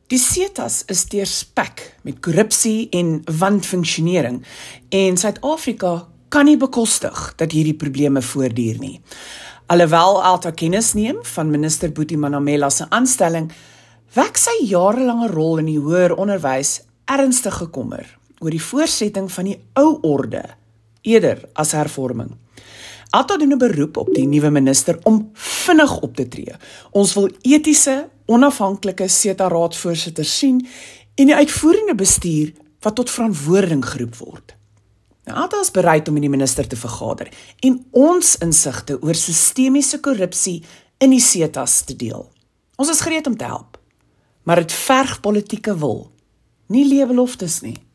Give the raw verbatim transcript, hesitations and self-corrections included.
Die SETA's is deurspek met korrupsie en wanfunksionering en Suid-Afrika kan nie bekostig dat hierdie probleme voortduur nie. Alhoewel Alta kennis neem van minister Boetie Manamela se aanstelling, wek sy jarelange rol in die hoër onderwys ernstige kommer oor die voortsetting van die ou orde, eerder as hervorming. Alta doen 'n beroep op die nuwe minister om vinnig op te tree. Ons wil etiese, onafhanklike SETA-raadsvoorsitters sien en die uitvoerende bestuur wat tot verantwoording geroep word. Nou, Alta is bereid om met die minister te vergader en ons insigte oor sistemiese korrupsie in die SETA's te deel. Ons is gereed om te help, maar dit verg politieke wil, nie leebeloftes nie.